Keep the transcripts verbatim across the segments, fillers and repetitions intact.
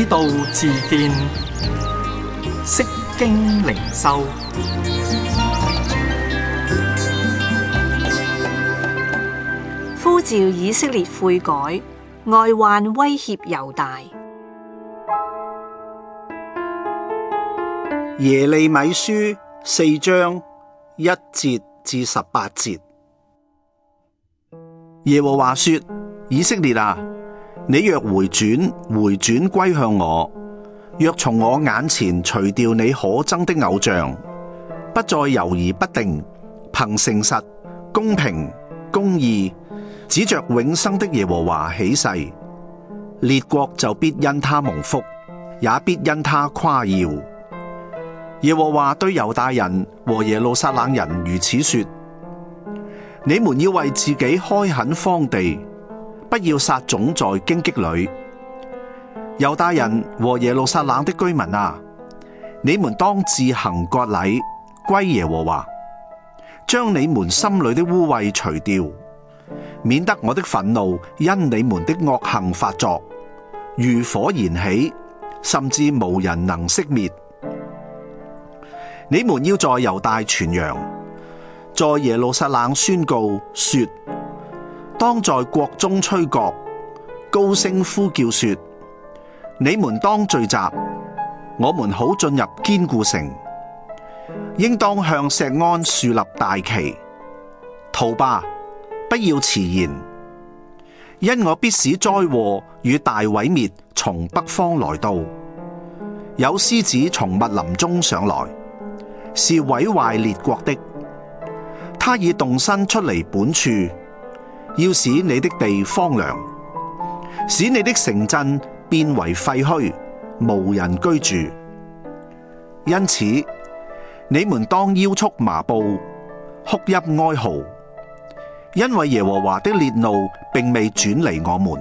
道自見，釋經靈修。 呼召以色列悔改，外患威脅猶大。 耶利米書四章一節至十八節。耶和華說：以色列啊，你若回轉，回轉歸向我，若從我眼前除掉你可憎的偶像，不再猶豫不定，憑誠實、公平、公義，指着永生的耶和華起誓，列國就必因他蒙福，也必因他誇耀。耶和華對猶大人和耶路撒冷人如此說：你們要為自己開墾荒地，不要撒種在荊棘裏。猶大人和耶路撒冷的居民啊，你們當自行割禮，歸耶和華，將你們心裏的污穢除掉，免得我的憤怒因你們的惡行發作，如火燃起，甚至無人能熄滅。你們要在猶大傳揚，在耶路撒冷宣告說：當在國中吹角，高聲呼叫說：你們當聚集，我們好進入堅固城。應當向錫安豎立大旗，逃吧，不要遲延，因我必使災禍與大毀滅從北方來到。有獅子從密林中上來，是毀壞列國的。他已動身出嚟本處，要使你的地荒涼，使你的城鎮變為廢墟，無人居住。因此，你們當腰束麻布，哭泣哀嚎，因為耶和華的烈怒並未轉離我們。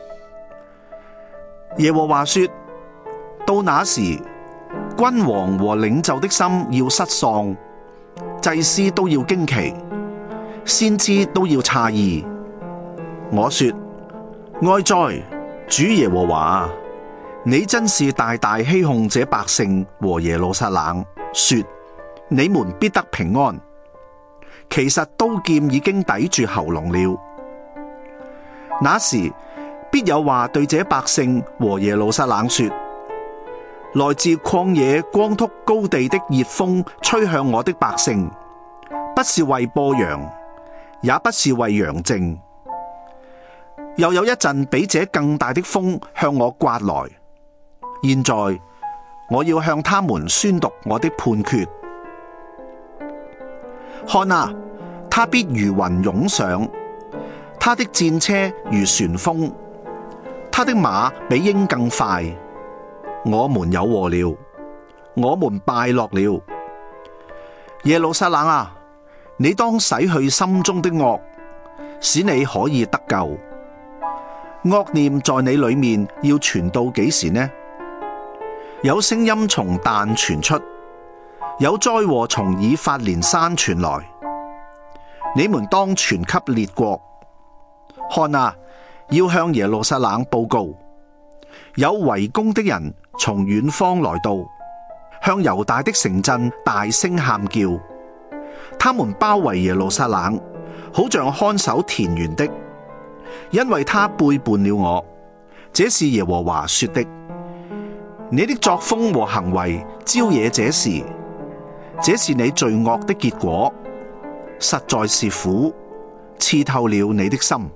耶和華說：到那時，君王和領袖的心要失喪，祭司都要驚奇，先知都要詫異。我說：哀哉，主耶和華，你真是大大欺哄這百姓和耶路撒冷，說你們必得平安。其實刀劍已經抵住喉嚨了。那時必有話對這百姓和耶路撒冷說：來自曠野光禿高地的熱風吹向我的百姓，不是為播羊，也不是為揚淨。又有一陣比這更大的風向我颳來，現在我要向他們宣讀我的判決。看啊，他必如雲湧上，他的戰車如旋風，他的馬比鷹更快。我們有禍了，我們敗落了。耶路撒冷啊，你當洗去心中的惡，使你可以得救。惡念在你裏面要傳到幾時呢？有聲音從但傳出，有災禍從以法蓮山傳來。你們當傳給列國。看啊，要向耶路撒冷報告，有圍攻的人從遠方來到，向猶大的城鎮大聲喊叫。他們包圍耶路撒冷，好像看守田園的，因為他背叛了我。這是耶和華說的。你的作風和行為招惹這事，這是你罪惡的結果，實在是苦，刺透了你的心。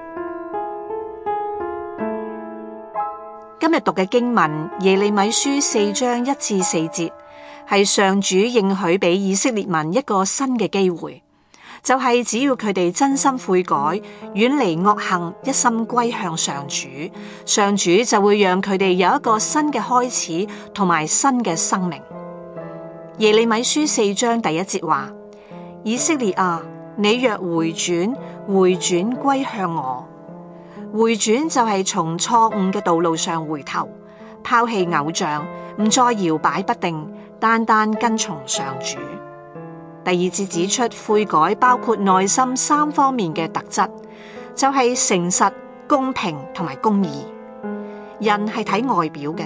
今日讀嘅經文耶利米書四章一至四節，係上主應許俾以色列民一個新嘅機會，就係、是、只要佢哋真心悔改，遠離惡行，一心歸向上主，上主就會讓佢哋有一個新嘅開始同埋新嘅生命。耶利米書四章第一節話：以色列啊，你若回轉，回轉歸向我。回轉就係從錯誤嘅道路上回頭，拋棄偶像，唔再搖擺不定，單單跟從上主。第二節指出悔改包括內心三方面嘅特質，就係誠實、公平同埋公義。人係睇外表嘅，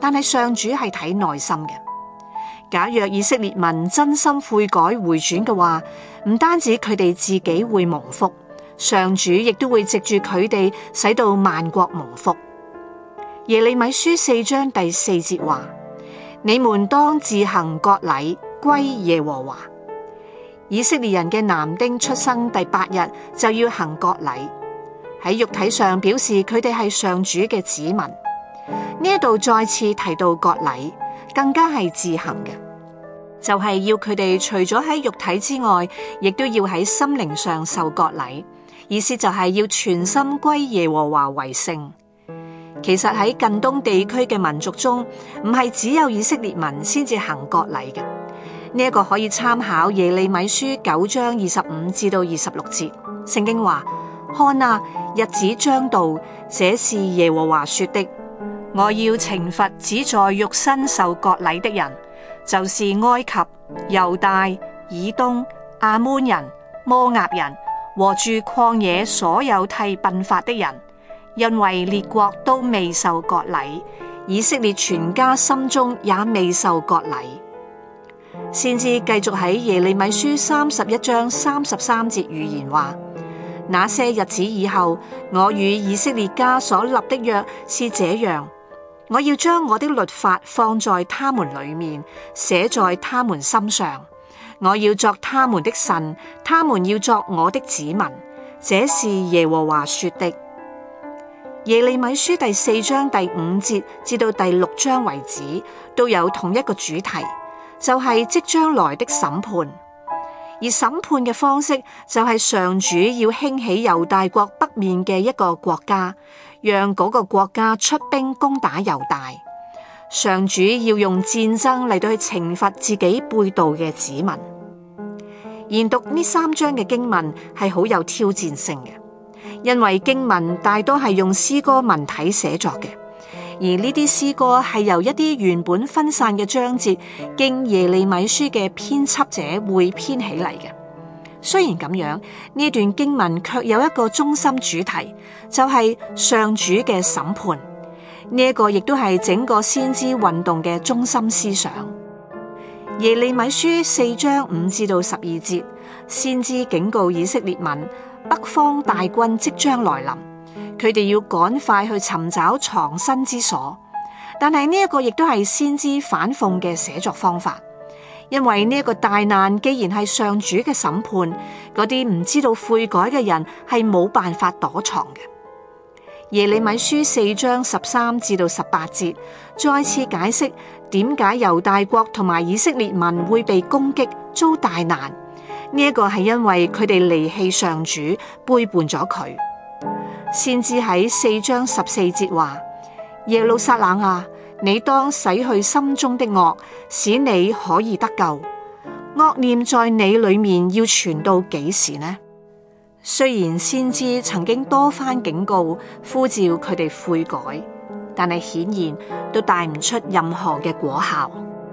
但係上主係睇內心嘅。假若以色列民真心悔改回轉嘅話，唔單止佢哋自己會蒙福，上主亦都會藉住佢哋使到萬國蒙福。耶利米書四章第四節話：你們當自行割禮歸耶和華。以色列人嘅男丁出生第八日就要行割禮，喺肉體上表示佢哋係上主嘅子民。呢一度再次提到割禮，更加係自行嘅，就係要佢哋除咗喺肉體之外，亦都要喺心靈上受割禮，意思就係要全心歸耶和華為聖。其實喺近東地區嘅民族中，唔係只有以色列民先至行割禮嘅。呢一個可以參考耶利米書九章二十五至到二十六節，聖經話：看啊，日子將到，這是耶和華說的，我要懲罰只在肉身受割禮的人，就是埃及、猶大、以東、亞捫人、摩押人和住曠野所有剃鬢髮的人，因為列國都未受割禮，以色列全家心中也未受割禮。先至繼續喺耶利米書三十一章三十三節預言話：那些日子以後，我與以色列家所立的約是這樣，我要將我的律法放在他們裏面，寫在他們心上。我要作他們的神，他們要作我的子民。這是耶和華說的。耶利米書第四章第五節至到第六章為止，都有同一個主題。就係即將來的審判，而審判嘅方式就係上主要興起猶大國北面嘅一個國家，讓嗰個國家出兵攻打猶大。上主要用戰爭嚟到去懲罰自己背道嘅子民。研讀呢三章嘅經文係好有挑戰性嘅，因為經文大多係用詩歌文體寫作嘅。而呢啲詩歌係由一啲原本分散嘅章節，經耶利米書嘅編輯者匯編起嚟嘅。雖然咁樣，呢段經文卻有一個中心主題，就係上主嘅審判。呢一個亦都係整個先知運動嘅中心思想。耶利米書四章五至到十二節，先知警告以色列民，北方大軍即將來臨。佢哋要趕快去尋找藏身之所，但係呢一個亦都係先知反諷嘅寫作方法，因為呢一個大難既然係上主嘅審判，嗰啲唔知道悔改嘅人係冇辦法躲藏嘅。耶利米書四章十三至到十八節再次解釋點解猶大國同埋以色列民會被攻擊遭大難，呢一個係因為佢哋離棄上主，背叛咗佢。先至喺四章十四節話：耶路撒冷啊，你當洗去心中的惡，使你可以得救。惡念在你裏面要傳到幾時呢？雖然先知曾經多番警告、呼召佢哋悔改，但係顯然都帶唔出任何嘅果效。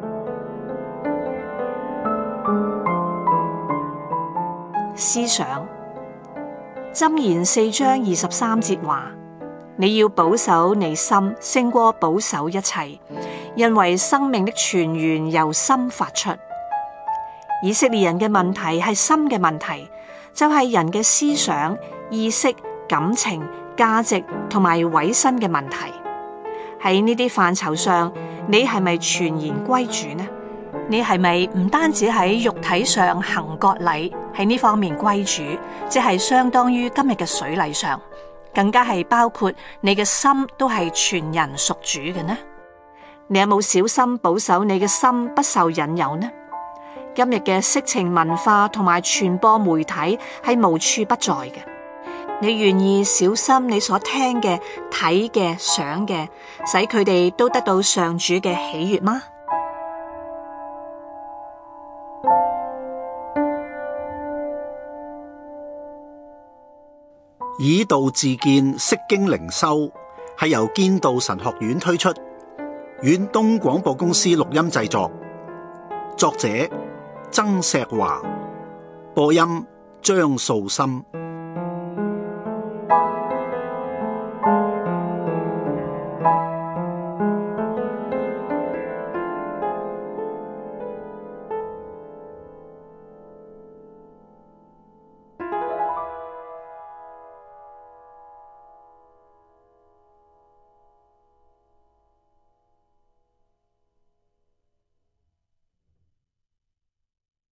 思想。箴言四章二十三節話：你要保守你心，勝過保守一切，因為生命的泉源由心發出。以色列人嘅問題係心嘅問題，就係、是、人嘅思想、意識、感情、價值同埋委身嘅問題。喺呢啲範疇上，你係咪全然歸主呢？你係咪唔單止喺肉體上行割禮，喺呢方面歸主，即係相當於今日嘅水禮上，更加係包括你嘅心都係全人屬主嘅呢？你有冇小心保守你嘅心不受引誘呢？今日嘅色情文化同埋傳播媒體係無處不在嘅，你願意小心你所聽嘅、睇嘅、想嘅，使佢哋都得到上主嘅喜悅嗎？ 以道自見，釋經靈修係由堅道神學院推出，遠東廣播公司錄音製作，作者曾石華，播音張素心。